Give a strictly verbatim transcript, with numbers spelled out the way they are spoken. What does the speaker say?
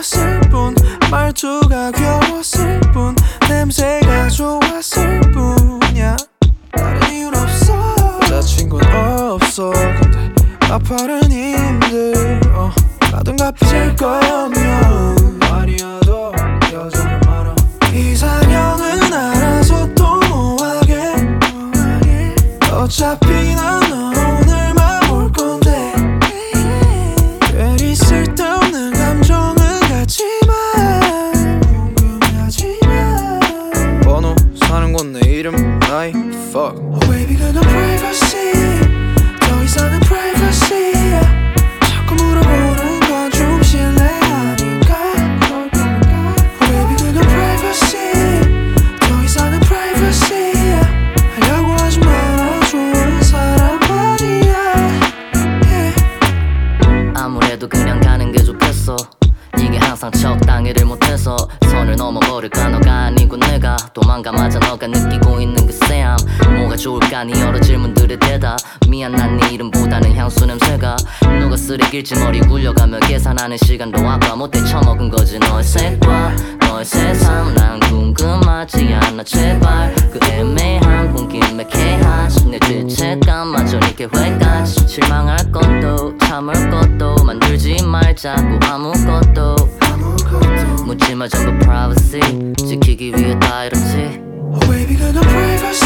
귀여웠을 뿐 말투가 귀여웠을 뿐 냄새가 좋았을 뿐이야. 다른 이유는 없어. 여자친구는 없어. 근데 아파는 힘들어. 가든가 삐질 거면 아니어도 여자는 많아. 이상형은 알아서 또 뭐하게. 어차피 난 오늘만 볼 건데. 괜히 쓸데없는 감정은 갖지마. 궁금해하지마. 번호, 사는 곳, 내 이름, 나이, fuck. Oh baby 그 넌 privacy. 더 이상은 privacy야. 자꾸 물어보는 건 좀 실례 아닌가. Oh baby 그 넌 privacy. 더 이상은 privacy야. 하려고 하지 마라. 좋은 사람 아니야. yeah. 아무래도 그냥 가는 게 좋겠어. 이게 항상 적당히를 못해서 선을 넘어버릴까. 너가 아니고 내가 도망가마자 너가 느끼고 있는 그 쎄함. 뭐가 좋을까 네 여러 질문들에 대답. 미안한 네 이름보다는 향수 냄새가. 누가 쓰레길지 머리 굴려가며 계산하는 시간도 아까 못해 처먹은 거지. 너의 색과 너의 세상 난 궁금하지 않아. 제발 그 애매한 분긴 매캐한 내 죄책감마저 네 계획까지. 실망할 것도 참을 것도 만들지 말자고 아무것도. 묻지마 전부 privacy 지키기 위해 다 이렇지. Oh baby 그 넌 privacy.